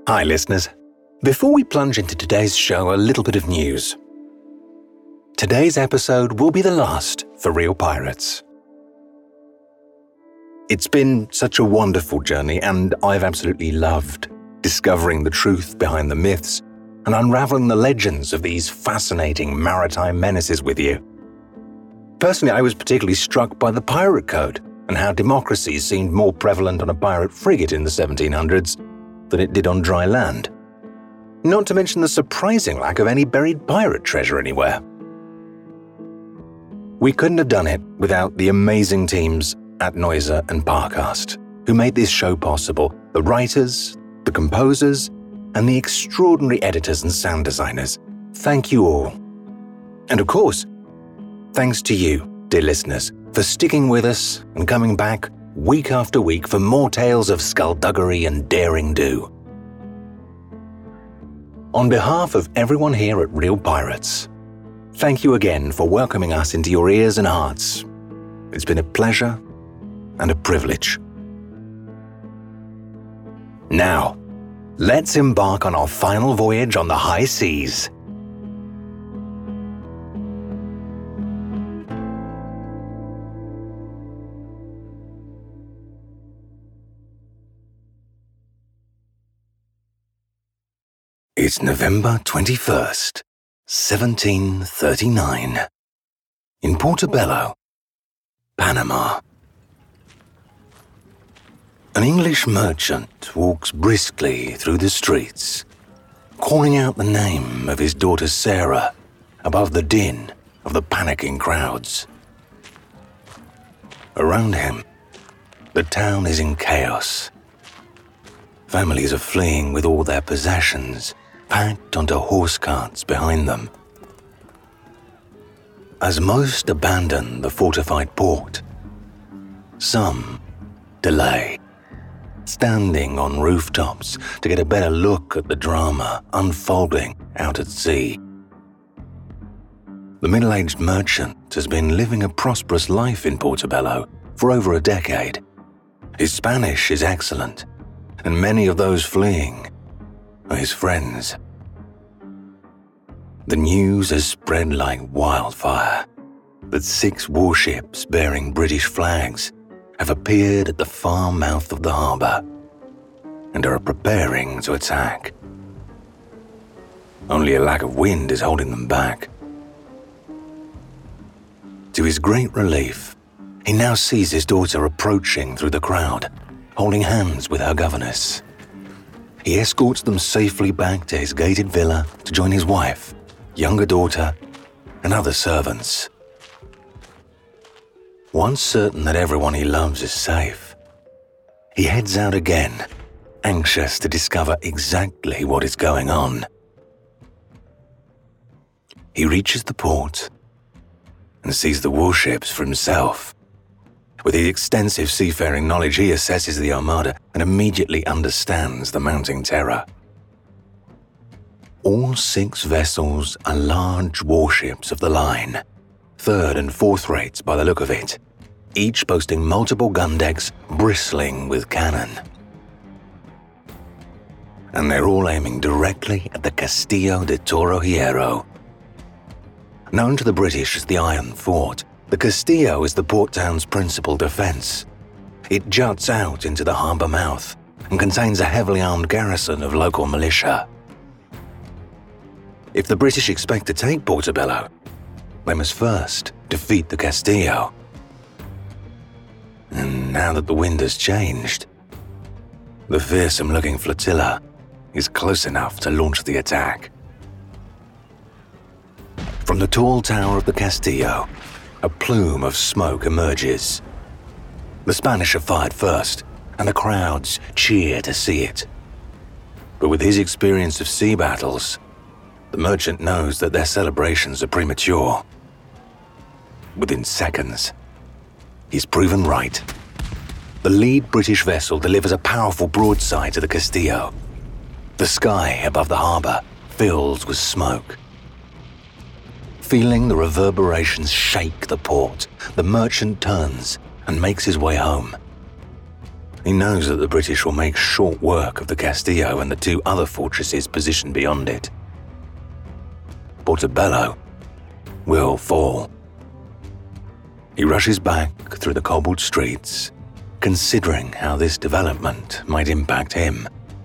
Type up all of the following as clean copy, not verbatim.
Hi, listeners. Before we plunge into today's show, a little bit of news. Today's episode will be the last for Real Pirates. It's been such a wonderful journey, and I've absolutely loved discovering the truth behind the myths and unraveling the legends of these fascinating maritime menaces with you. Personally, I was particularly struck by the pirate code and how democracy seemed more prevalent on a pirate frigate in the 1700s than it did on dry land. Not to mention the surprising lack of any buried pirate treasure anywhere. We couldn't have done it without the amazing teams at Noiser and Parcast, who made this show possible. The writers, the composers, and the extraordinary editors and sound designers. Thank you all. And of course, thanks to you, dear listeners, for sticking with us and coming back week after week for more tales of skullduggery and daring-do. On behalf of everyone here at Real Pirates, thank you again for welcoming us into your ears and hearts. It's been a pleasure and a privilege. Now, let's embark on our final voyage on the high seas. It's November 21st, 1739, in Portobello, Panama. An English merchant walks briskly through the streets, calling out the name of his daughter Sarah above the din of the panicking crowds. Around him, the town is in chaos. Families are fleeing with all their possessions packed onto horse carts behind them. As most abandon the fortified port, some delay, standing on rooftops to get a better look at the drama unfolding out at sea. The middle-aged merchant has been living a prosperous life in Portobello for over a decade. His Spanish is excellent, and many of those fleeing are his friends. The news has spread like wildfire that 6 warships bearing British flags have appeared at the far mouth of the harbour and are preparing to attack. Only a lack of wind is holding them back. To his great relief, he now sees his daughter approaching through the crowd, holding hands with her governess. He escorts them safely back to his gated villa to join his wife, younger daughter, and other servants. Once certain that everyone he loves is safe, he heads out again, anxious to discover exactly what is going on. He reaches the port and sees the warships for himself. With his extensive seafaring knowledge, he assesses the armada and immediately understands the mounting terror. All 6 vessels are large warships of the line, 3rd and 4th rates by the look of it, each boasting multiple gun decks bristling with cannon. And they're all aiming directly at the Castillo de Torrojero. Known to the British as the Iron Fort, the Castillo is the port town's principal defence. It juts out into the harbour mouth and contains a heavily armed garrison of local militia. If the British expect to take Portobello, they must first defeat the Castillo. And now that the wind has changed, the fearsome-looking flotilla is close enough to launch the attack. From the tall tower of the Castillo, a plume of smoke emerges. The Spanish have fired first, and the crowds cheer to see it. But with his experience of sea battles, the merchant knows that their celebrations are premature. Within seconds, he's proven right. The lead British vessel delivers a powerful broadside to the Castillo. The sky above the harbour fills with smoke. Feeling the reverberations shake the port, the merchant turns and makes his way home. He knows that the British will make short work of the Castillo and the two other fortresses positioned beyond it. Portobello will fall. He rushes back through the cobbled streets, considering how this development might impact him.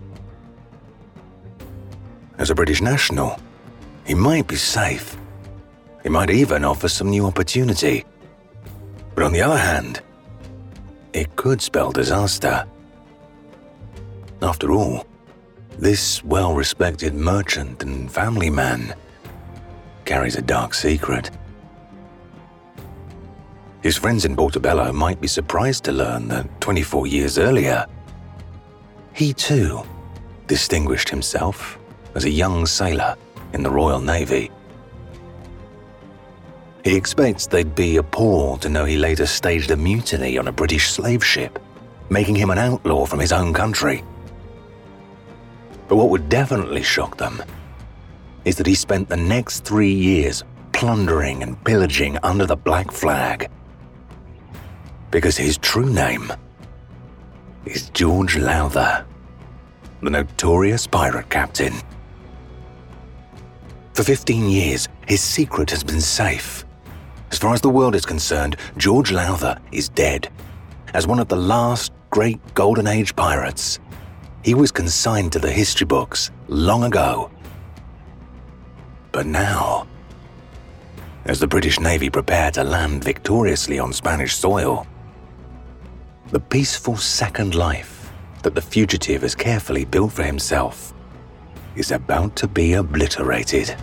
As a British national, he might be safe. He might even offer some new opportunity. But on the other hand, it could spell disaster. After all, this well-respected merchant and family man carries a dark secret. His friends in Portobello might be surprised to learn that 24 years earlier, he too distinguished himself as a young sailor in the Royal Navy. He expects they'd be appalled to know he later staged a mutiny on a British slave ship, making him an outlaw from his own country. But what would definitely shock them is that he spent the next 3 years plundering and pillaging under the Black Flag. Because his true name is George Lowther, the notorious pirate captain. For 15 years, his secret has been safe. As far as the world is concerned, George Lowther is dead. As one of the last great Golden Age pirates, he was consigned to the history books long ago. But now, as the British Navy prepare to land victoriously on Spanish soil, the peaceful second life that the fugitive has carefully built for himself is about to be obliterated.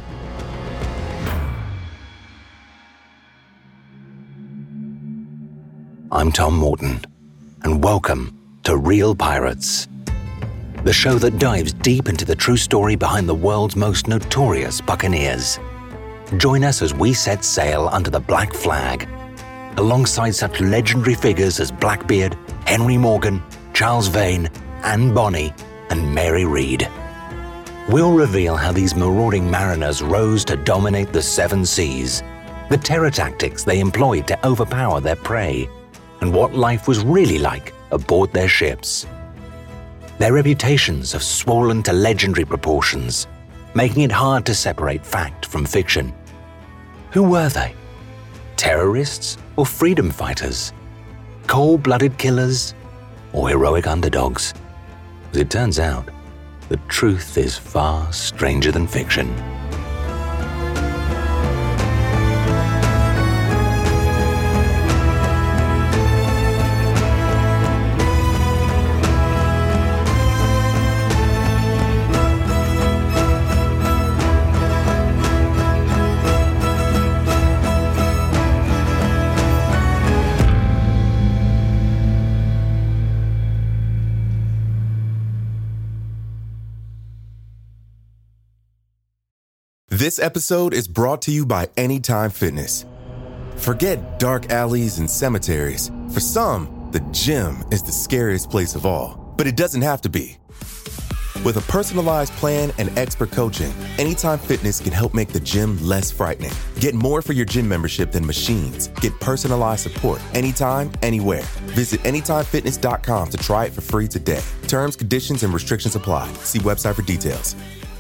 I'm Tom Morton, and welcome to Real Pirates, the show that dives deep into the true story behind the world's most notorious buccaneers. Join us as we set sail under the Black Flag, alongside such legendary figures as Blackbeard, Henry Morgan, Charles Vane, Anne Bonny, and Mary Read. We'll reveal how these marauding mariners rose to dominate the seven seas, the terror tactics they employed to overpower their prey, and what life was really like aboard their ships. Their reputations have swollen to legendary proportions, making it hard to separate fact from fiction. Who were they? Terrorists or freedom fighters? Cold-blooded killers or heroic underdogs? As it turns out, the truth is far stranger than fiction. This episode is brought to you by Anytime Fitness. Forget dark alleys and cemeteries. For some, the gym is the scariest place of all, but it doesn't have to be. With a personalized plan and expert coaching, Anytime Fitness can help make the gym less frightening. Get more for your gym membership than machines. Get personalized support anytime, anywhere. Visit AnytimeFitness.com to try it for free today. Terms, conditions, and restrictions apply. See website for details.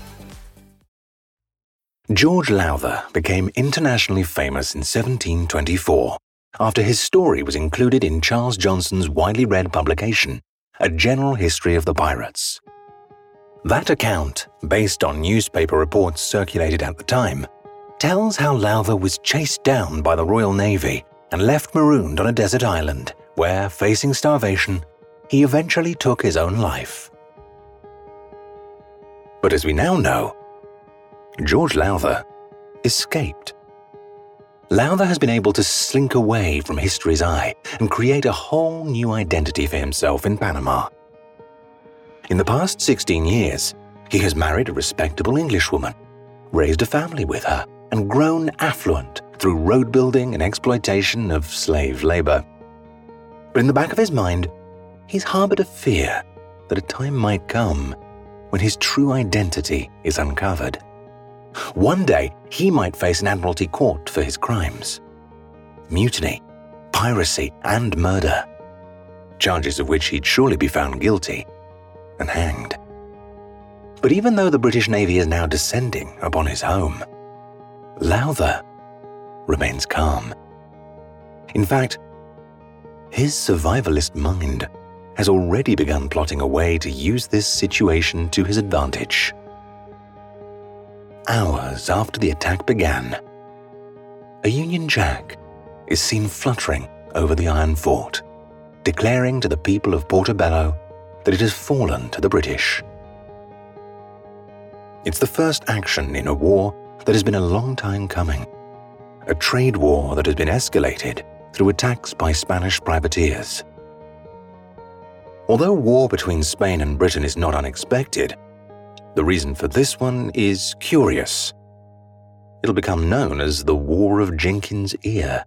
George Lowther became internationally famous in 1724 after his story was included in Charles Johnson's widely read publication, A General History of the Pirates. That account, based on newspaper reports circulated at the time, tells how Lowther was chased down by the Royal Navy and left marooned on a desert island where, facing starvation, he eventually took his own life. But as we now know, George Lowther escaped. Lowther has been able to slink away from history's eye and create a whole new identity for himself in Panama. In the past 16 years, he has married a respectable Englishwoman, raised a family with her, and grown affluent through road building and exploitation of slave labor. But in the back of his mind, he's harbored a fear that a time might come when his true identity is uncovered. One day, he might face an Admiralty court for his crimes. Mutiny, piracy, and murder. charges of which he'd surely be found guilty and hanged. But even though the British Navy is now descending upon his home, Lowther remains calm. In fact, his survivalist mind has already begun plotting a way to use this situation to his advantage. Hours after the attack began, a Union Jack is seen fluttering over the iron fort, declaring to the people of Portobello that it has fallen to the British. It's the first action in a war that has been a long time coming, a trade war that has been escalated through attacks by Spanish privateers. Although war between Spain and Britain is not unexpected, the reason for this one is curious. It'll become known as the War of Jenkins' Ear.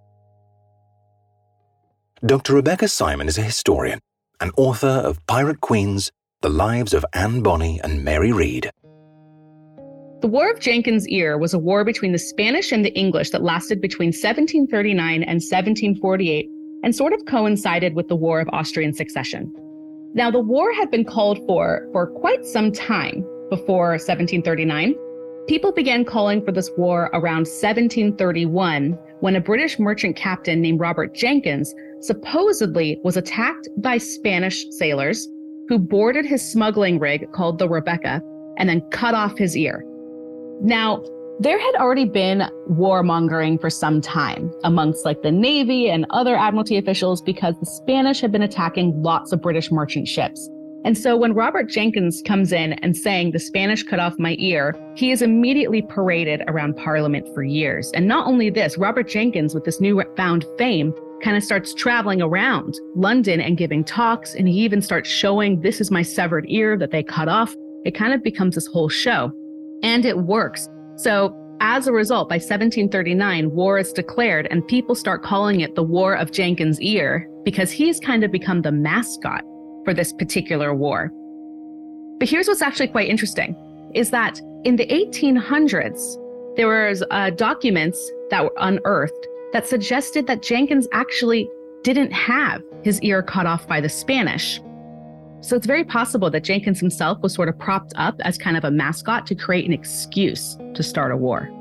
Dr. Rebecca Simon is a historian and author of Pirate Queens, The Lives of Anne Bonny and Mary Read. The War of Jenkins' Ear was a war between the Spanish and the English that lasted between 1739 and 1748 and sort of coincided with the War of Austrian Succession. Now, the war had been called for quite some time before 1739. People began calling for this war around 1731 when a British merchant captain named Robert Jenkins supposedly was attacked by Spanish sailors who boarded his smuggling rig called the Rebecca and then cut off his ear. Now, there had already been warmongering for some time amongst the Navy and other Admiralty officials because the Spanish had been attacking lots of British merchant ships. And so when Robert Jenkins comes in and saying the Spanish cut off my ear, he is immediately paraded around Parliament for years. And not only this, Robert Jenkins, with this newfound fame, kind of starts traveling around London and giving talks. And he even starts showing, this is my severed ear that they cut off. It kind of becomes this whole show. And it works. So as a result, by 1739, war is declared and people start calling it the War of Jenkins' Ear because he's kind of become the mascot for this particular war. But here's what's actually quite interesting, is that in the 1800s, there was documents that were unearthed that suggested that Jenkins actually didn't have his ear cut off by the Spanish. So it's very possible that Jenkins himself was sort of propped up as kind of a mascot to create an excuse to start a war.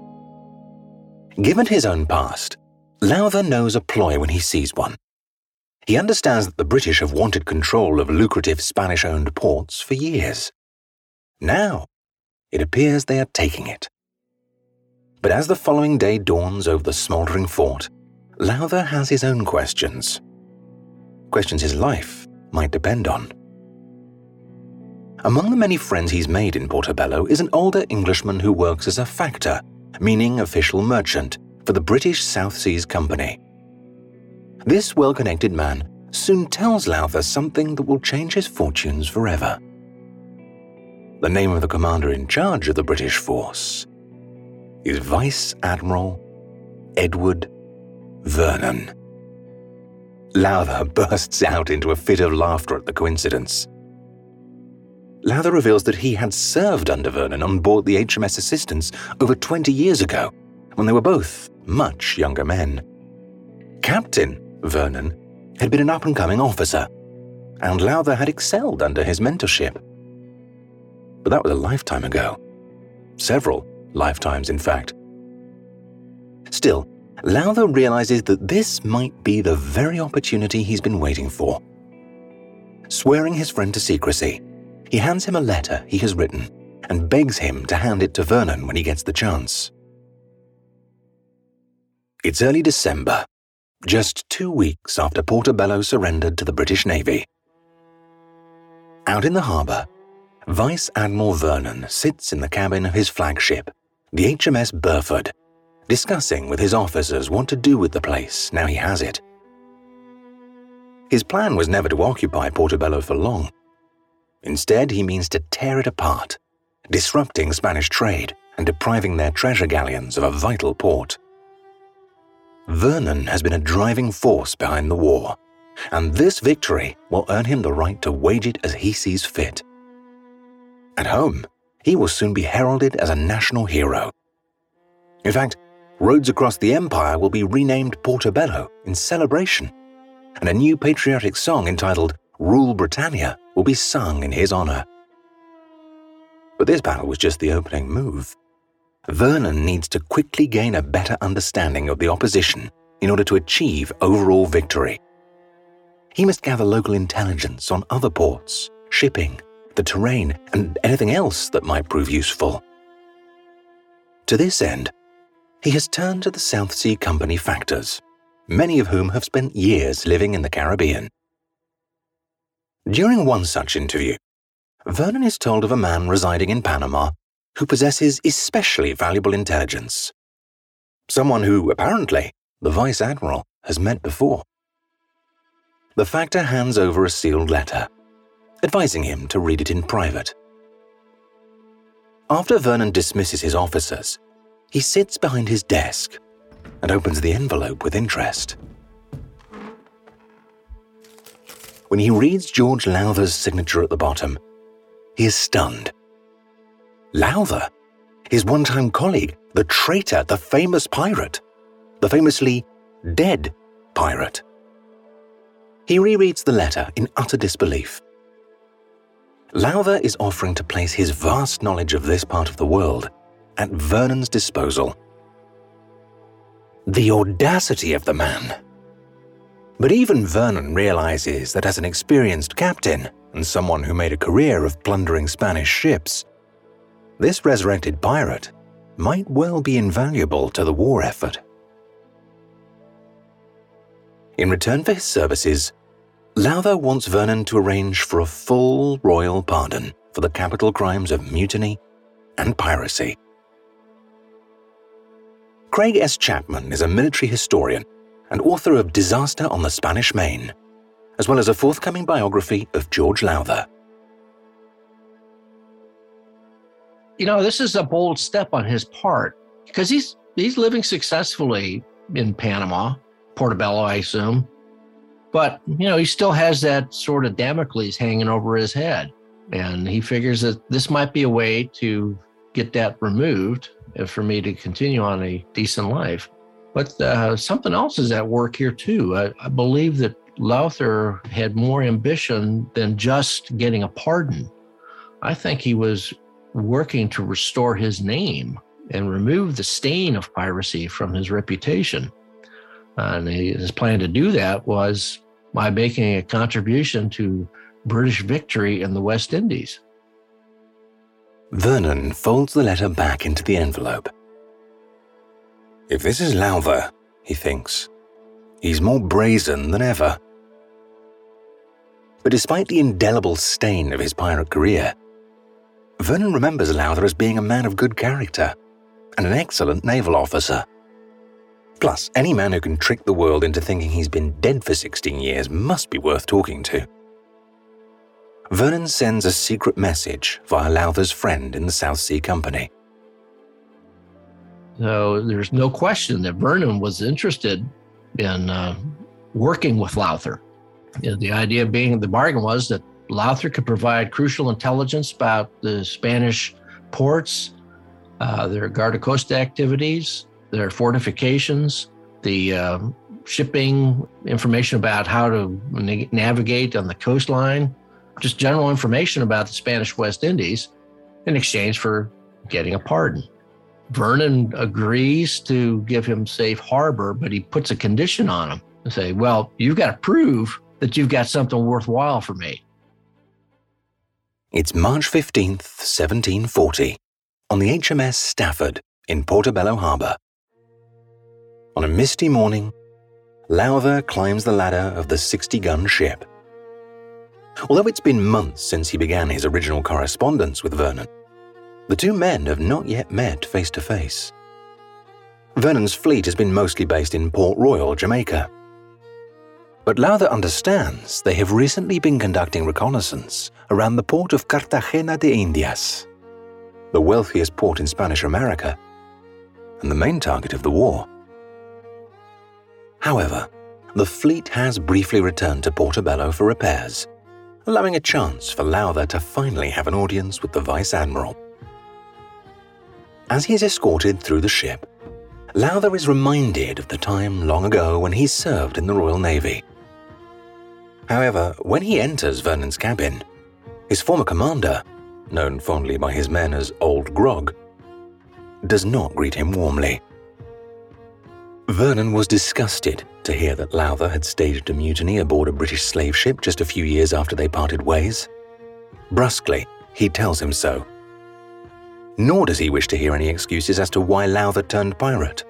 Given his own past, Lowther knows a ploy when he sees one. He understands that the British have wanted control of lucrative Spanish-owned ports for years. Now, it appears they are taking it. But as the following day dawns over the smouldering fort, Lowther has his own questions. Questions his life might depend on. Among the many friends he's made in Portobello is an older Englishman who works as a factor, meaning official merchant, for the British South Seas Company. This well-connected man soon tells Lowther something that will change his fortunes forever. The name of the commander in charge of the British force is Vice Admiral Edward Vernon. Lowther bursts out into a fit of laughter at the coincidence. Lowther reveals that he had served under Vernon on board the HMS Assistance over 20 years ago, when they were both much younger men. Captain Vernon had been an up-and-coming officer, and Lowther had excelled under his mentorship. But that was a lifetime ago. Several lifetimes, in fact. Still, Lowther realizes that this might be the very opportunity he's been waiting for. Swearing his friend to secrecy, he hands him a letter he has written and begs him to hand it to Vernon when he gets the chance. It's early December, just 2 weeks after Portobello surrendered to the British Navy. Out in the harbour, Vice Admiral Vernon sits in the cabin of his flagship, the HMS Burford, discussing with his officers what to do with the place now he has it. His plan was never to occupy Portobello for long. Instead, he means to tear it apart, disrupting Spanish trade and depriving their treasure galleons of a vital port. Vernon has been a driving force behind the war, and this victory will earn him the right to wage it as he sees fit. At home, he will soon be heralded as a national hero. In fact, roads across the empire will be renamed Portobello in celebration. and a new patriotic song entitled Rule Britannia will be sung in his honor. But this battle was just the opening move. Vernon needs to quickly gain a better understanding of the opposition in order to achieve overall victory. He must gather local intelligence on other ports, shipping, the terrain, and anything else that might prove useful. To this end, he has turned to the South Sea Company factors, many of whom have spent years living in the Caribbean. During one such interview, Vernon is told of a man residing in Panama who possesses especially valuable intelligence. Someone who, apparently, the Vice Admiral has met before. The factor hands over a sealed letter, advising him to read it in private. After Vernon dismisses his officers, he sits behind his desk and opens the envelope with interest. When he reads George Lowther's signature at the bottom, he is stunned. Lowther, his one-time colleague, the traitor, the famous pirate, the famously dead pirate. He rereads the letter in utter disbelief. Lowther is offering to place his vast knowledge of this part of the world at Vernon's disposal. The audacity of the man! But even Vernon realizes that as an experienced captain and someone who made a career of plundering Spanish ships, this resurrected pirate might well be invaluable to the war effort. In return for his services, Lowther wants Vernon to arrange for a full royal pardon for the capital crimes of mutiny and piracy. Craig S. Chapman is a military historian and author of Disaster on the Spanish Main, as well as a forthcoming biography of George Lowther. This is a bold step on his part because he's living successfully in Panama, Portobello, I assume. But, he still has that sort of Damocles hanging over his head. And he figures that this might be a way to get that removed for me to continue on a decent life. But something else is at work here, too. I believe that Lowther had more ambition than just getting a pardon. I think he was working to restore his name and remove the stain of piracy from his reputation. And his plan to do that was by making a contribution to British victory in the West Indies. Vernon folds the letter back into the envelope. If this is Lowther, he thinks, he's more brazen than ever. But despite the indelible stain of his pirate career, Vernon remembers Lowther as being a man of good character and an excellent naval officer. Plus, any man who can trick the world into thinking he's been dead for 16 years must be worth talking to. Vernon sends a secret message via Lowther's friend in the South Sea Company. So there's no question that Vernon was interested in working with Lowther. The idea being, the bargain was that Lowther could provide crucial intelligence about the Spanish ports, their Guardacosta activities, their fortifications, the shipping information about how to navigate on the coastline, just general information about the Spanish West Indies in exchange for getting a pardon. Vernon agrees to give him safe harbor, but he puts a condition on him and say, well, you've got to prove that you've got something worthwhile for me. It's March 15th, 1740, on the HMS Stafford in Portobello Harbor. On a misty morning, Lowther climbs the ladder of the 60-gun ship. Although it's been months since he began his original correspondence with Vernon, the two men have not yet met face to face. Vernon's fleet has been mostly based in Port Royal, Jamaica. But Lowther understands they have recently been conducting reconnaissance around the port of Cartagena de Indias, the wealthiest port in Spanish America, and the main target of the war. However, the fleet has briefly returned to Portobello for repairs, allowing a chance for Lowther to finally have an audience with the Vice Admiral. As he is escorted through the ship, Lowther is reminded of the time long ago when he served in the Royal Navy. However, when he enters Vernon's cabin, his former commander, known fondly by his men as Old Grog, does not greet him warmly. Vernon was disgusted to hear that Lowther had staged a mutiny aboard a British slave ship just a few years after they parted ways. Brusquely, he tells him so. Nor does he wish to hear any excuses as to why Lowther turned pirate.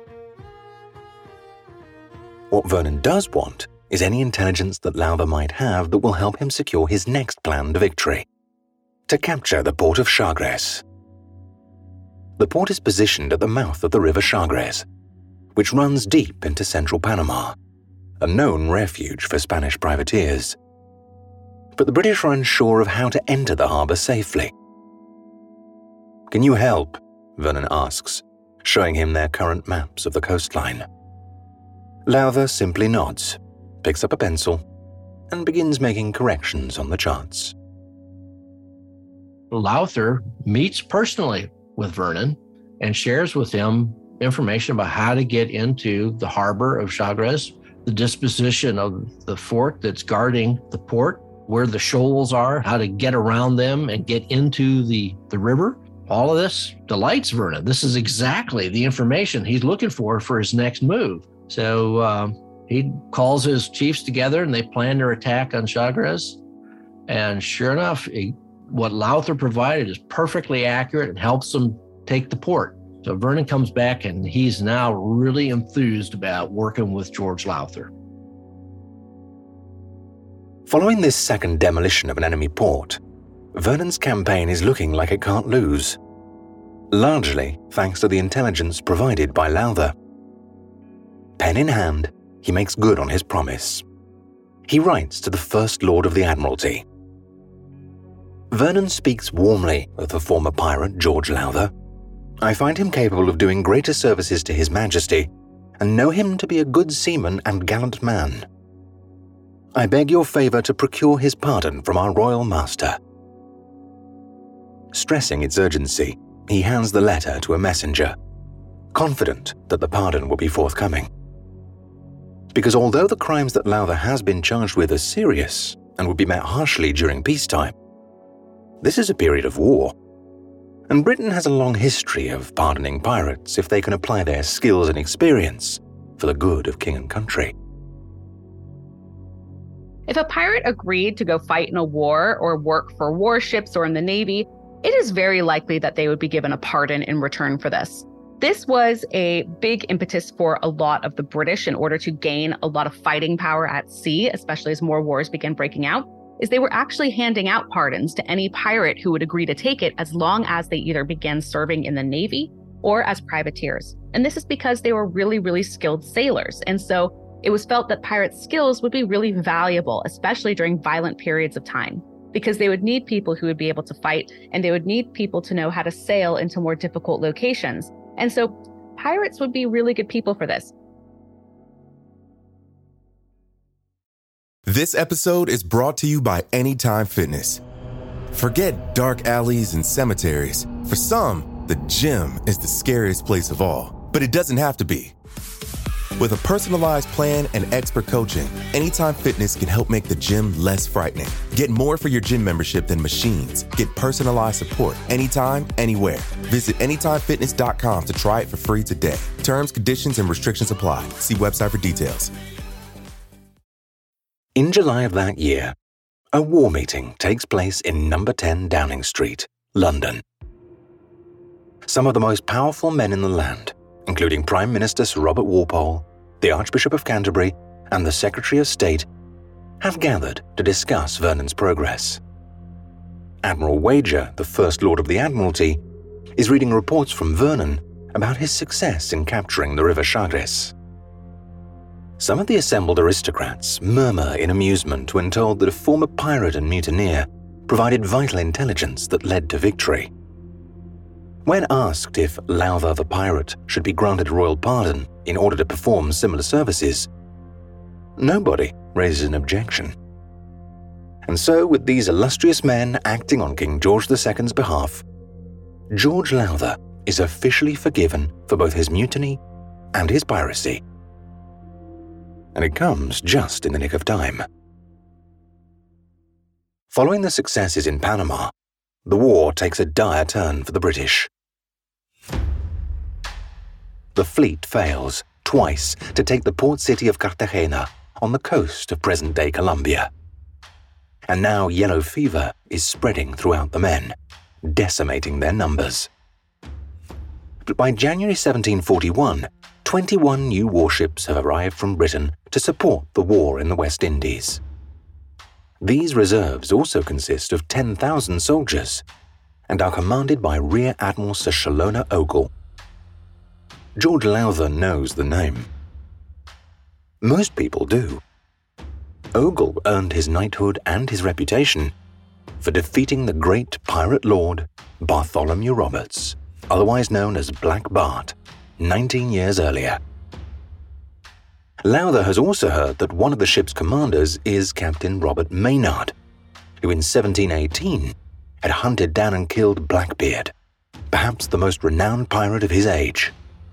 What Vernon does want is any intelligence that Lowther might have that will help him secure his next planned victory: to capture the port of Chagres. The port is positioned at the mouth of the river Chagres, which runs deep into central Panama, a known refuge for Spanish privateers. But the British are unsure of how to enter the harbour safely. "Can you help?" Vernon asks, showing him their current maps of the coastline. Lowther simply nods, picks up a pencil, and begins making corrections on the charts. Lowther meets personally with Vernon and shares with him information about how to get into the harbor of Chagres, the disposition of the fort that's guarding the port, where the shoals are, how to get around them and get into the river. All of this delights Vernon. This is exactly the information he's looking for his next move. So he calls his chiefs together and they plan their attack on Chagres. And sure enough, what Lowther provided is perfectly accurate and helps them take the port. So Vernon comes back and he's now really enthused about working with George Lowther. Following this second demolition of an enemy port, Vernon's campaign is looking like it can't lose, largely thanks to the intelligence provided by Lowther. Pen in hand, he makes good on his promise. He writes to the First Lord of the Admiralty. Vernon speaks warmly of the former pirate George Lowther. "I find him capable of doing greater services to His Majesty, and know him to be a good seaman and gallant man. I beg your favour to procure his pardon from our royal master." Stressing its urgency, he hands the letter to a messenger, confident that the pardon will be forthcoming. Because although the crimes that Lowther has been charged with are serious and would be met harshly during peacetime, this is a period of war, and Britain has a long history of pardoning pirates if they can apply their skills and experience for the good of king and country. If a pirate agreed to go fight in a war or work for warships or in the Navy, it is very likely that they would be given a pardon in return for this. This was a big impetus for a lot of the British in order to gain a lot of fighting power at sea, especially as more wars began breaking out, is they were actually handing out pardons to any pirate who would agree to take it as long as they either began serving in the Navy or as privateers. And this is because they were really, really skilled sailors. And so it was felt that pirate skills would be really valuable, especially during violent periods of time, because they would need people who would be able to fight, and they would need people to know how to sail into more difficult locations. And so pirates would be really good people for this. This episode is brought to you by Anytime Fitness. Forget dark alleys and cemeteries. For some, the gym is the scariest place of all, but it doesn't have to be. With a personalized plan and expert coaching, Anytime Fitness can help make the gym less frightening. Get more for your gym membership than machines. Get personalized support anytime, anywhere. Visit AnytimeFitness.com to try it for free today. Terms, conditions, and restrictions apply. See website for details. In July of that year, a war meeting takes place in number 10 Downing Street, London. Some of the most powerful men in the land, including Prime Minister Sir Robert Walpole, the Archbishop of Canterbury, and the Secretary of State, have gathered to discuss Vernon's progress. Admiral Wager, the First Lord of the Admiralty, is reading reports from Vernon about his success in capturing the River Chagres. Some of the assembled aristocrats murmur in amusement when told that a former pirate and mutineer provided vital intelligence that led to victory. When asked if Lowther the pirate should be granted a royal pardon in order to perform similar services, nobody raises an objection. And so, with these illustrious men acting on King George II's behalf, George Lowther is officially forgiven for both his mutiny and his piracy. And it comes just in the nick of time. Following the successes in Panama, the war takes a dire turn for the British. The fleet fails twice to take the port city of Cartagena on the coast of present-day Colombia. And now yellow fever is spreading throughout the men, decimating their numbers. But by January 1741, 21 new warships have arrived from Britain to support the war in the West Indies. These reserves also consist of 10,000 soldiers and are commanded by Rear Admiral Sir Shalona Ogle. George Lowther knows the name. Most people do. Ogle earned his knighthood and his reputation for defeating the great pirate lord Bartholomew Roberts, otherwise known as Black Bart, 19 years earlier. Lowther has also heard that one of the ship's commanders is Captain Robert Maynard, who in 1718 had hunted down and killed Blackbeard, perhaps the most renowned pirate of his age.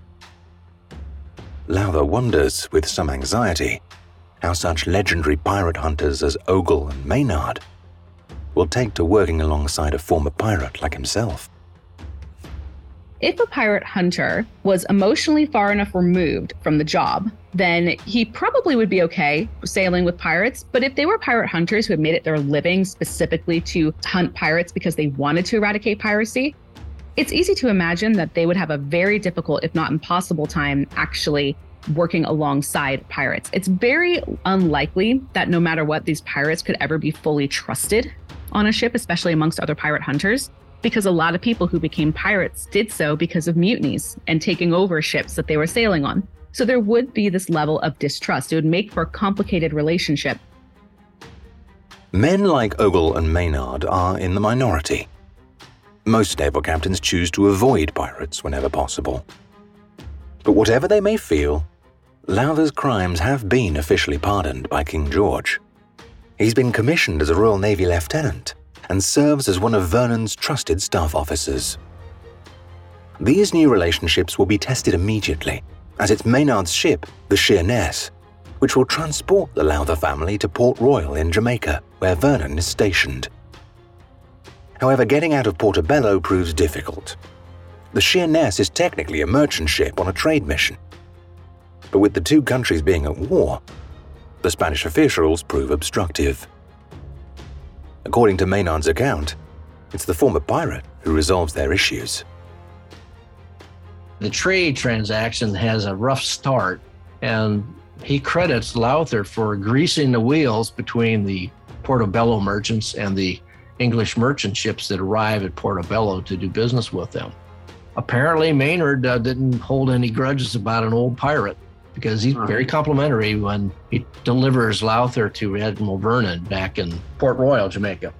Lowther wonders, with some anxiety, how such legendary pirate hunters as Ogle and Maynard will take to working alongside a former pirate like himself. If a pirate hunter was emotionally far enough removed from the job, then he probably would be okay sailing with pirates. But if they were pirate hunters who had made it their living specifically to hunt pirates because they wanted to eradicate piracy, it's easy to imagine that they would have a very difficult, if not impossible, time actually working alongside pirates. It's very unlikely that no matter what, these pirates could ever be fully trusted on a ship, especially amongst other pirate hunters, because a lot of people who became pirates did so because of mutinies and taking over ships that they were sailing on. So there would be this level of distrust. It would make for a complicated relationship. Men like Ogle and Maynard are in the minority. Most naval captains choose to avoid pirates whenever possible. But whatever they may feel, Lowther's crimes have been officially pardoned by King George. He's been commissioned as a Royal Navy lieutenant and serves as one of Vernon's trusted staff officers. These new relationships will be tested immediately, as it's Maynard's ship, the Sheerness, which will transport the Lowther family to Port Royal in Jamaica, where Vernon is stationed. However, getting out of Portobello proves difficult. The Sheerness is technically a merchant ship on a trade mission. But with the two countries being at war, the Spanish officials prove obstructive. According to Maynard's account, it's the former pirate who resolves their issues. The trade transaction has a rough start, and he credits Lowther for greasing the wheels between the Portobello merchants and the English merchant ships that arrive at Portobello to do business with them. Apparently, Maynard didn't hold any grudges about an old pirate, because he's very complimentary when he delivers Lowther to Admiral Vernon back in Port Royal, Jamaica.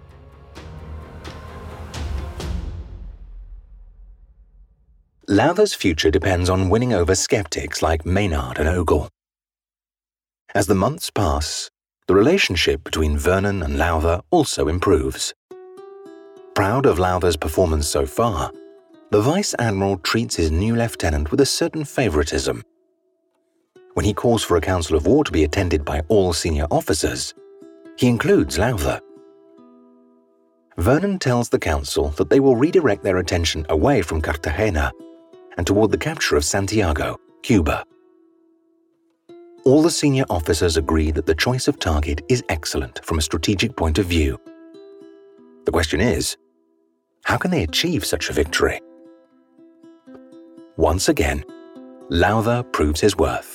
Lowther's future depends on winning over skeptics like Maynard and Ogle. As the months pass, the relationship between Vernon and Lowther also improves. Proud of Lowther's performance so far, the Vice Admiral treats his new lieutenant with a certain favoritism. When he calls for a council of war to be attended by all senior officers, he includes Lowther. Vernon tells the council that they will redirect their attention away from Cartagena and toward the capture of Santiago, Cuba. All the senior officers agree that the choice of target is excellent from a strategic point of view. The question is, how can they achieve such a victory? Once again, Lowther proves his worth.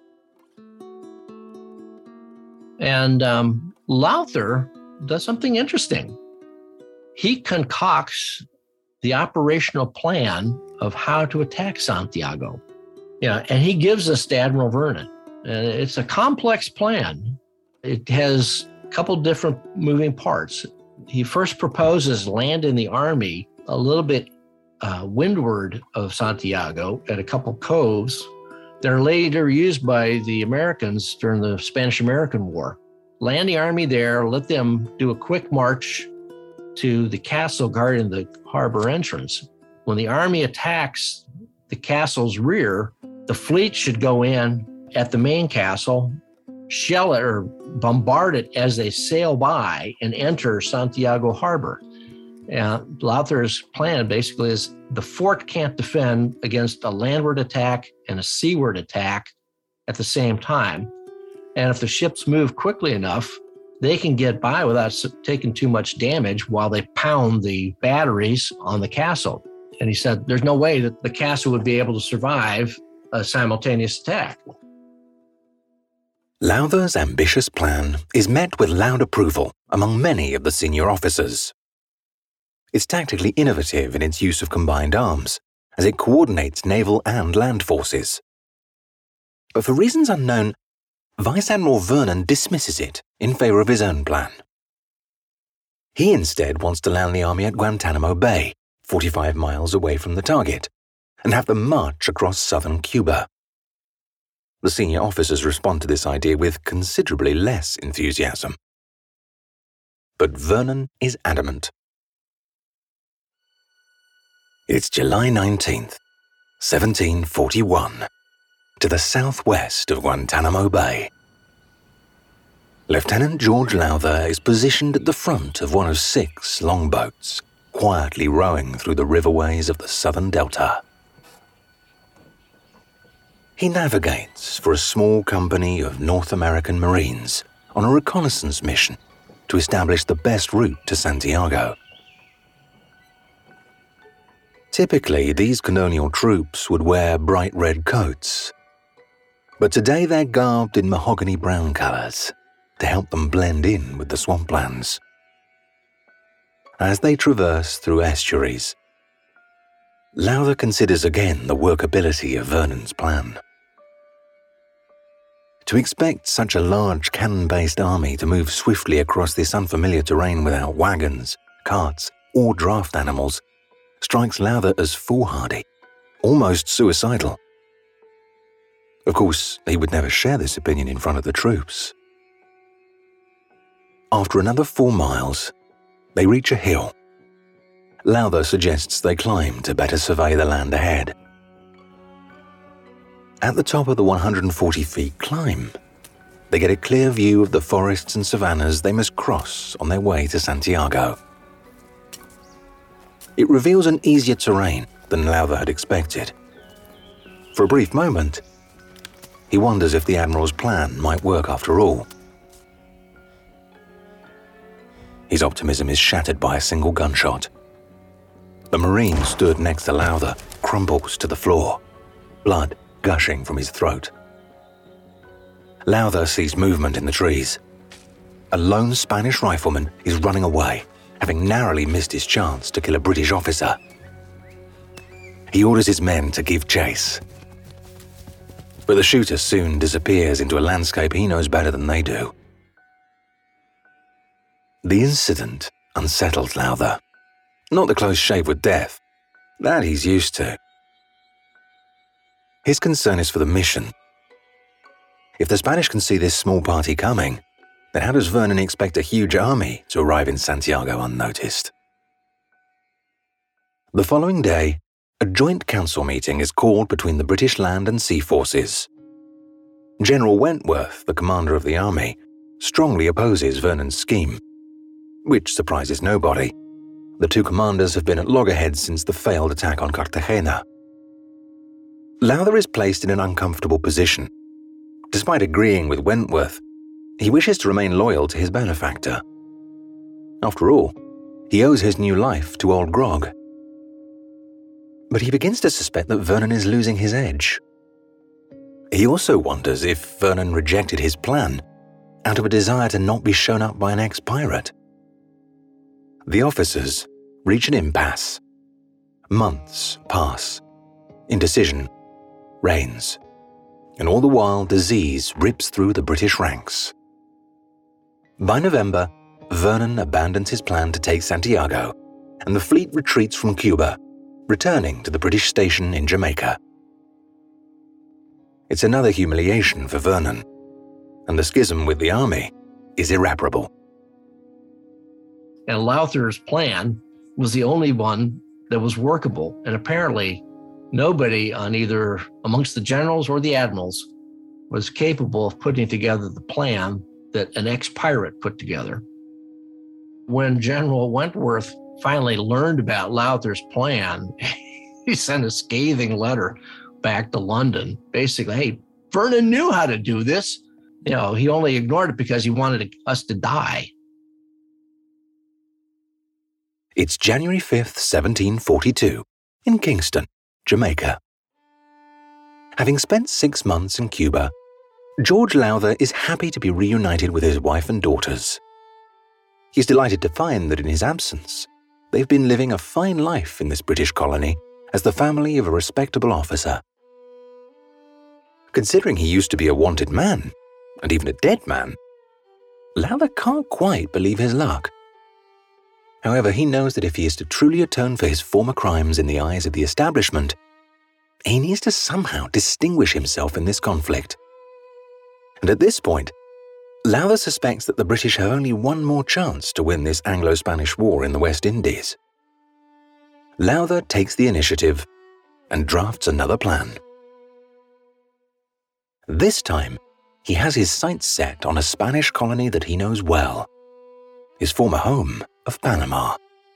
And Lowther does something interesting. He concocts the operational plan of how to attack Santiago. And he gives us to Admiral Vernon. And it's a complex plan. It has a couple different moving parts. He first proposes landing the army a little bit windward of Santiago at a couple coves that are later used by the Americans during the Spanish-American War. Land the army there, let them do a quick march to the castle guarding the harbor entrance. When the army attacks the castle's rear, the fleet should go in at the main castle shell it or bombard it as they sail by and enter Santiago Harbor. And Lowther's plan basically is the fort can't defend against a landward attack and a seaward attack at the same time. And if the ships move quickly enough, they can get by without taking too much damage while they pound the batteries on the castle. And he said there's no way that the castle would be able to survive a simultaneous attack. Lowther's ambitious plan is met with loud approval among many of the senior officers. It's tactically innovative in its use of combined arms, as it coordinates naval and land forces. But for reasons unknown, Vice Admiral Vernon dismisses it in favor of his own plan. He instead wants to land the army at Guantanamo Bay, 45 miles away from the target, and have them march across southern Cuba. The senior officers respond to this idea with considerably less enthusiasm. But Vernon is adamant. It's July 19th, 1741, to the southwest of Guantanamo Bay. Lieutenant George Lowther is positioned at the front of one of 6 longboats, quietly rowing through the riverways of the southern delta. He navigates for a small company of North American Marines on a reconnaissance mission to establish the best route to Santiago. Typically, these colonial troops would wear bright red coats, but today they're garbed in mahogany brown colors to help them blend in with the swamplands. As they traverse through estuaries, Lowther considers again the workability of Vernon's plan. To expect such a large cannon-based army to move swiftly across this unfamiliar terrain without wagons, carts, or draft animals strikes Lowther as foolhardy, almost suicidal. Of course, he would never share this opinion in front of the troops. After another 4 miles, they reach a hill. Lowther suggests they climb to better survey the land ahead. At the top of the 140 feet climb, they get a clear view of the forests and savannas they must cross on their way to Santiago. It reveals an easier terrain than Lowther had expected. For a brief moment, he wonders if the Admiral's plan might work after all. His optimism is shattered by a single gunshot. The Marine stood next to Lowther crumples to the floor, blood gushing from his throat. Lowther sees movement in the trees. A lone Spanish rifleman is running away, having narrowly missed his chance to kill a British officer. He orders his men to give chase. But the shooter soon disappears into a landscape he knows better than they do. The incident unsettles Lowther. Not the close shave with death. That he's used to. His concern is for the mission. If the Spanish can see this small party coming, then how does Vernon expect a huge army to arrive in Santiago unnoticed? The following day, a joint council meeting is called between the British land and sea forces. General Wentworth, the commander of the army, strongly opposes Vernon's scheme, which surprises nobody. The 2 commanders have been at loggerheads since the failed attack on Cartagena. Lowther is placed in an uncomfortable position. Despite agreeing with Wentworth, he wishes to remain loyal to his benefactor. After all, he owes his new life to old Grog. But he begins to suspect that Vernon is losing his edge. He also wonders if Vernon rejected his plan out of a desire to not be shown up by an ex-pirate. The officers reach an impasse. Months pass. Indecision reigns. And all the while, disease rips through the British ranks. By November, Vernon abandons his plan to take Santiago, and the fleet retreats from Cuba, returning to the British station in Jamaica. It's another humiliation for Vernon, and the schism with the army is irreparable. And Lowther's plan was the only one that was workable, and apparently nobody on either amongst the generals or the admirals was capable of putting together the plan that an ex-pirate put together. When General Wentworth finally learned about Lowther's plan, he sent a scathing letter back to London. Basically, hey, Vernon knew how to do this. He only ignored it because he wanted us to die. It's January 5th, 1742, in Kingston, Jamaica. Having spent 6 months in Cuba, George Lowther is happy to be reunited with his wife and daughters. He's delighted to find that in his absence, they've been living a fine life in this British colony as the family of a respectable officer. Considering he used to be a wanted man, and even a dead man, Lowther can't quite believe his luck. However, he knows that if he is to truly atone for his former crimes in the eyes of the establishment, he needs to somehow distinguish himself in this conflict. And at this point, Lowther suspects that the British have only one more chance to win this Anglo-Spanish War in the West Indies. Lowther takes the initiative and drafts another plan. This time, he has his sights set on a Spanish colony that he knows well, his former home of Panama.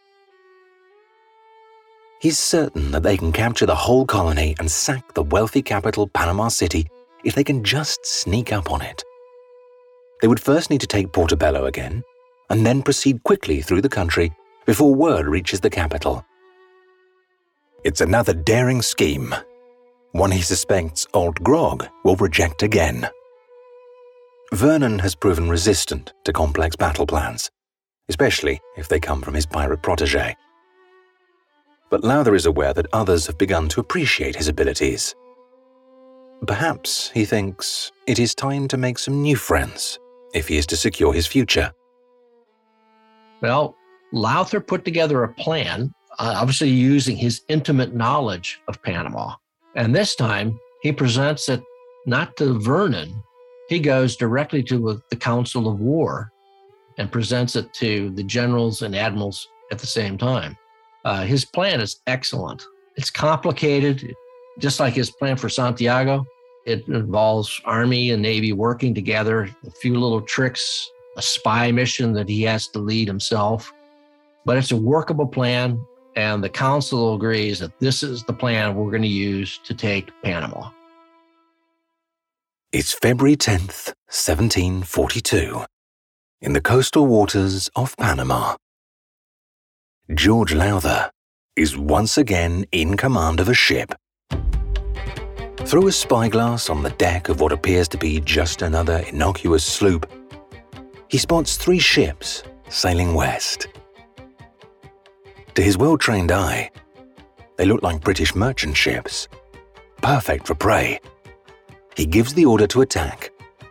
He's certain that they can capture the whole colony and sack the wealthy capital Panama City if they can just sneak up on it. They would first need to take Portobello again, and then proceed quickly through the country before word reaches the capital. It's another daring scheme, one he suspects old Grog will reject again. Vernon has proven resistant to complex battle plans, especially if they come from his pirate protégé. But Lowther is aware that others have begun to appreciate his abilities. Perhaps, he thinks, it is time to make some new friends if he is to secure his future. Well, Lowther put together a plan, obviously using his intimate knowledge of Panama. And this time, he presents it not to Vernon. He goes directly to the Council of War and presents it to the generals and admirals at the same time. His plan is excellent. It's complicated, just like his plan for Santiago. It involves Army and Navy working together, a few little tricks, a spy mission that he has to lead himself. But it's a workable plan, and the council agrees that this is the plan we're going to use to take Panama. It's February 10th, 1742, in the coastal waters of Panama. George Lowther is once again in command of a ship. Through a spyglass on the deck of what appears to be just another innocuous sloop, he spots 3 ships sailing west. To his well-trained eye, they look like British merchant ships, perfect for prey. He gives the order to attack.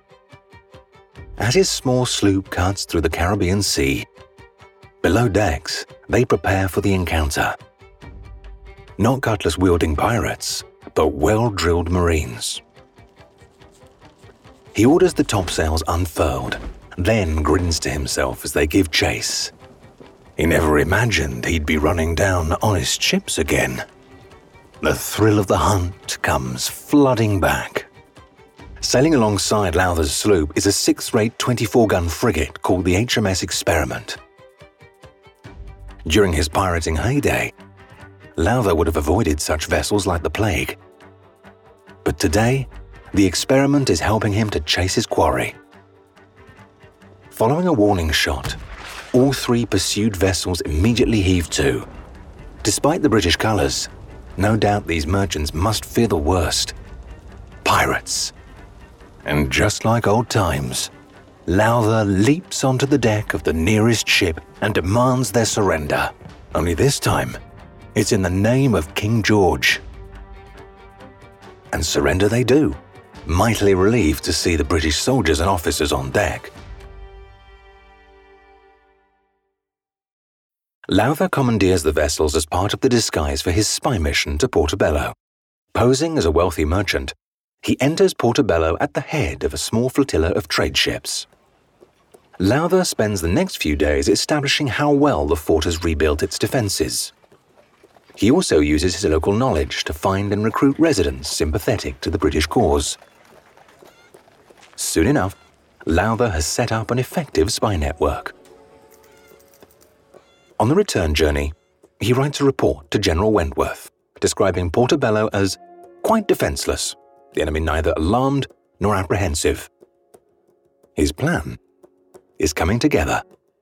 As his small sloop cuts through the Caribbean Sea, below decks, they prepare for the encounter. Not cutlass-wielding pirates, but well-drilled Marines. He orders the topsails unfurled, then grins to himself as they give chase. He never imagined he'd be running down honest ships again. The thrill of the hunt comes flooding back. Sailing alongside Lowther's sloop is a 6th-rate 24-gun frigate called the HMS Experiment. During his pirating heyday, Lowther would have avoided such vessels like the plague. But today, the Experiment is helping him to chase his quarry. Following a warning shot, all 3 pursued vessels immediately heaved to. Despite the British colours, no doubt these merchants must fear the worst. Pirates. And just like old times, Lowther leaps onto the deck of the nearest ship and demands their surrender. Only this time, it's in the name of King George. And surrender they do, mightily relieved to see the British soldiers and officers on deck. Lowther commandeers the vessels as part of the disguise for his spy mission to Portobello. Posing as a wealthy merchant, he enters Portobello at the head of a small flotilla of trade ships. Lowther spends the next few days establishing how well the fort has rebuilt its defenses. He also uses his local knowledge to find and recruit residents sympathetic to the British cause. Soon enough, Lowther has set up an effective spy network. On the return journey, he writes a report to General Wentworth, describing Portobello as quite defenseless, the enemy neither alarmed nor apprehensive. His plan is coming together.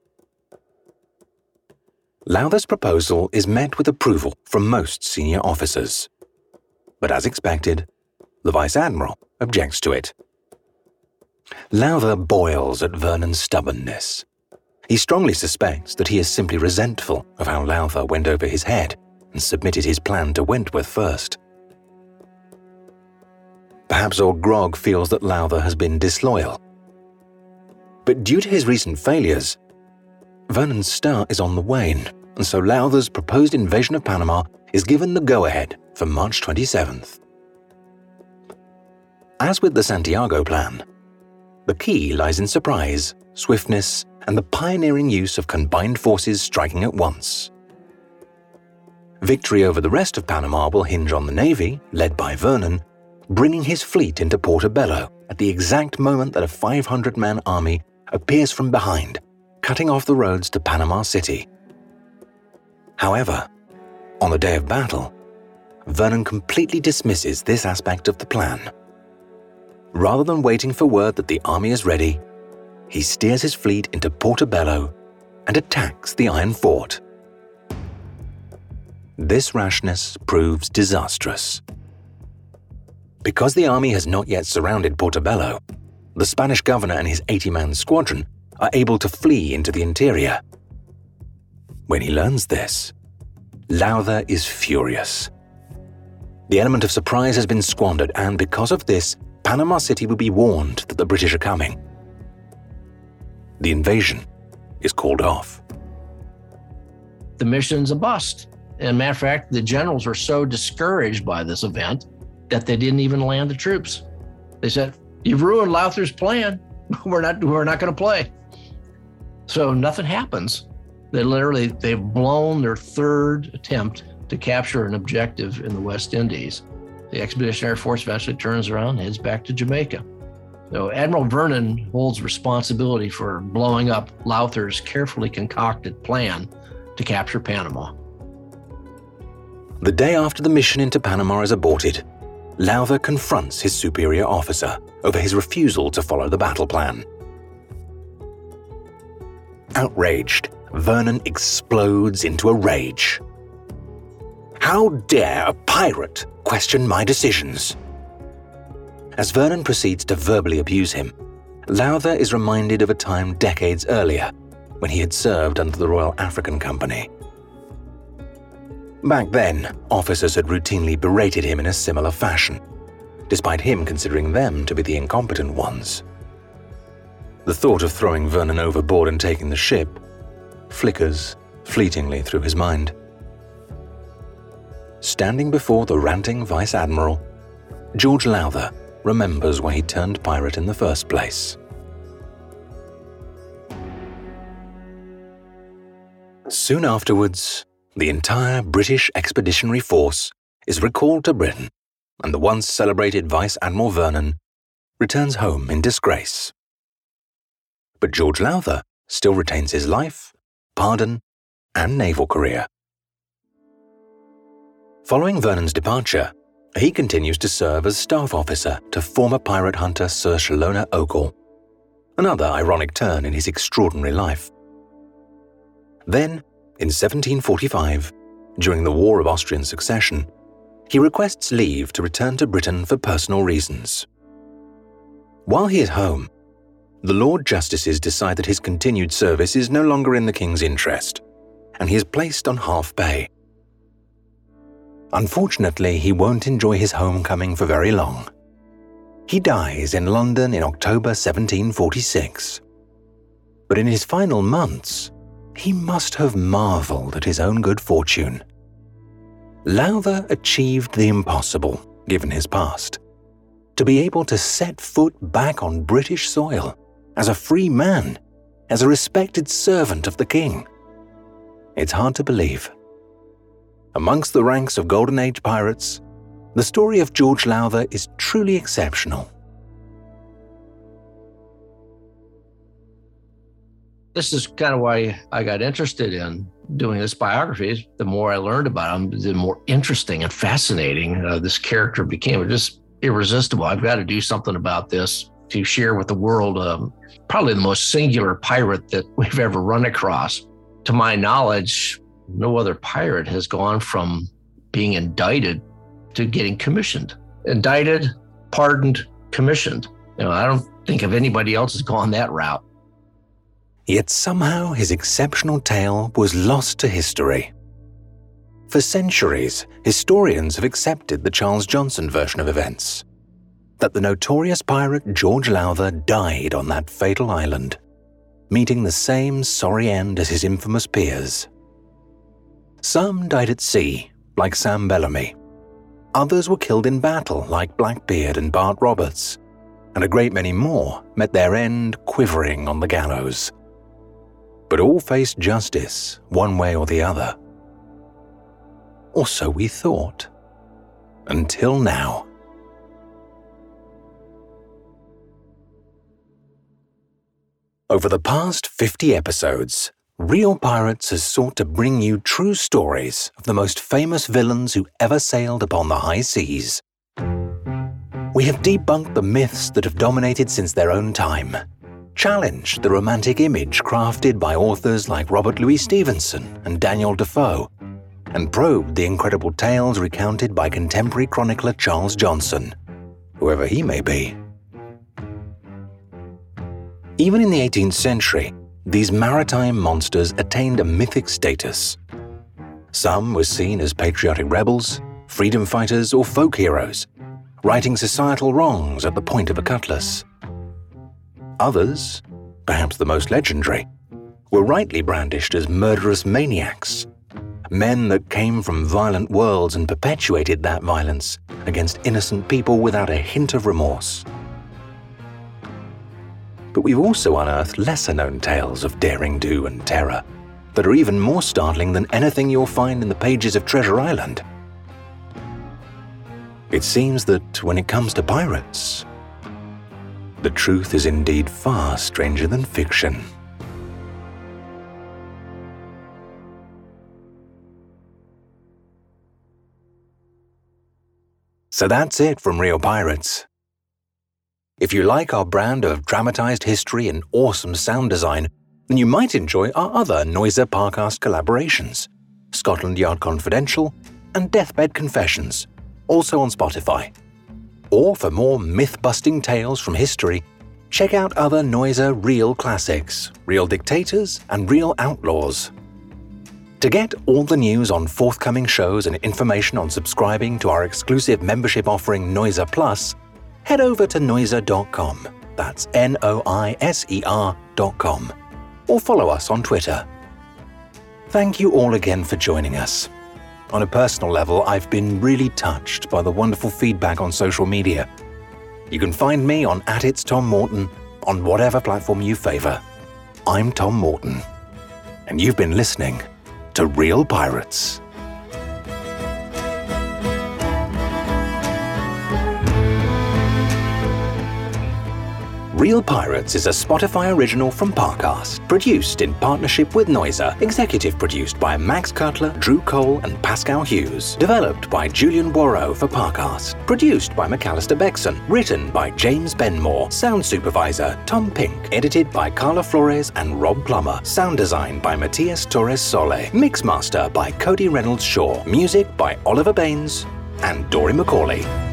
Lowther's proposal is met with approval from most senior officers. But as expected, the Vice Admiral objects to it. Lowther boils at Vernon's stubbornness. He strongly suspects that he is simply resentful of how Lowther went over his head and submitted his plan to Wentworth first. Perhaps old Grog feels that Lowther has been disloyal. But due to his recent failures, Vernon's star is on the wane, and so Lowther's proposed invasion of Panama is given the go-ahead for March 27th. As with the Santiago plan, the key lies in surprise, swiftness, and the pioneering use of combined forces striking at once. Victory over the rest of Panama will hinge on the Navy, led by Vernon, bringing his fleet into Portobello at the exact moment that a 500-man army appears from behind, cutting off the roads to Panama City. However, on the day of battle, Vernon completely dismisses this aspect of the plan. Rather than waiting for word that the army is ready, he steers his fleet into Portobello and attacks the Iron Fort. This rashness proves disastrous. Because the army has not yet surrounded Portobello, the Spanish governor and his 80-man squadron are able to flee into the interior. When he learns this, Lowther is furious. The element of surprise has been squandered, and because of this, Panama City will be warned that the British are coming. The invasion is called off. The mission's a bust. And matter of fact, the generals were so discouraged by this event that they didn't even land the troops. They said, "You've ruined Lowther's plan. We're not going to play." So nothing happens. They've blown their third attempt to capture an objective in the West Indies. The Expeditionary Force eventually turns around and heads back to Jamaica. So Admiral Vernon holds responsibility for blowing up Lowther's carefully concocted plan to capture Panama. The day after the mission into Panama is aborted, Lowther confronts his superior officer over his refusal to follow the battle plan. Outraged, Vernon explodes into a rage. "How dare a pirate question my decisions?" As Vernon proceeds to verbally abuse him, Lowther is reminded of a time decades earlier when he had served under the Royal African Company. Back then, officers had routinely berated him in a similar fashion, despite him considering them to be the incompetent ones. The thought of throwing Vernon overboard and taking the ship flickers fleetingly through his mind. Standing before the ranting Vice Admiral, George Lowther remembers why he turned pirate in the first place. Soon afterwards, the entire British Expeditionary Force is recalled to Britain, and the once celebrated Vice Admiral Vernon returns home in disgrace. But George Lowther still retains his life, pardon, and naval career. Following Vernon's departure, he continues to serve as staff officer to former pirate hunter Sir Shalona Ogle, another ironic turn in his extraordinary life. Then, in 1745, during the War of Austrian Succession, he requests leave to return to Britain for personal reasons. While he is home, the Lord Justices decide that his continued service is no longer in the King's interest, and he is placed on half pay. Unfortunately, he won't enjoy his homecoming for very long. He dies in London in October 1746. But in his final months, he must have marveled at his own good fortune. Lowther achieved the impossible, given his past. To be able to set foot back on British soil, as a free man, as a respected servant of the King. It's hard to believe. Amongst the ranks of Golden Age pirates, the story of George Lowther is truly exceptional. This is kind of why I got interested in doing this biography. The more I learned about him, the more interesting and fascinating this character became. Just irresistible. I've got to do something about this to share with the world. Probably the most singular pirate that we've ever run across. To my knowledge, no other pirate has gone from being indicted to getting commissioned. Indicted, pardoned, commissioned. I don't think of anybody else has gone that route. Yet somehow his exceptional tale was lost to history. For centuries, historians have accepted the Charles Johnson version of events, that the notorious pirate George Lowther died on that fatal island, meeting the same sorry end as his infamous peers. Some died at sea, like Sam Bellamy. Others were killed in battle, like Blackbeard and Bart Roberts, and a great many more met their end quivering on the gallows. But all faced justice, one way or the other. Or so we thought. Until now. Over the past 50 episodes, Real Pirates has sought to bring you true stories of the most famous villains who ever sailed upon the high seas. We have debunked the myths that have dominated since their own time, challenged the romantic image crafted by authors like Robert Louis Stevenson and Daniel Defoe, and probed the incredible tales recounted by contemporary chronicler Charles Johnson, whoever he may be. Even in the 18th century, these maritime monsters attained a mythic status. Some were seen as patriotic rebels, freedom fighters, or folk heroes, righting societal wrongs at the point of a cutlass. Others, perhaps the most legendary, were rightly brandished as murderous maniacs, men that came from violent worlds and perpetuated that violence against innocent people without a hint of remorse. But we've also unearthed lesser-known tales of daring-do and terror that are even more startling than anything you'll find in the pages of Treasure Island. It seems that when it comes to pirates, the truth is indeed far stranger than fiction. So that's it from Real Pirates. If you like our brand of dramatized history and awesome sound design, then you might enjoy our other Noiser Parcast collaborations, Scotland Yard Confidential and Deathbed Confessions, also on Spotify. Or for more myth-busting tales from history, check out other Noiser Real Classics, Real Dictators, and Real Outlaws. To get all the news on forthcoming shows and information on subscribing to our exclusive membership offering Noiser Plus, head over to noiser.com. That's Noiser.com. Or follow us on Twitter. Thank you all again for joining us. On a personal level, I've been really touched by the wonderful feedback on social media. You can find me on @It'sTomMorton on whatever platform you favor. I'm Tom Morton, and you've been listening to Real Pirates. Real Pirates is a Spotify original from Parcast, produced in partnership with Noiser, executive produced by Max Cutler, Drew Cole, and Pascal Hughes, developed by Julian Boireau for Parcast, produced by McAllister Beckson, written by James Benmore, sound supervisor Tom Pink, edited by Carla Flores and Rob Plummer, sound design by Matias Torres Sole, mixmaster by Cody Reynolds Shaw, music by Oliver Baines and Dory McCauley.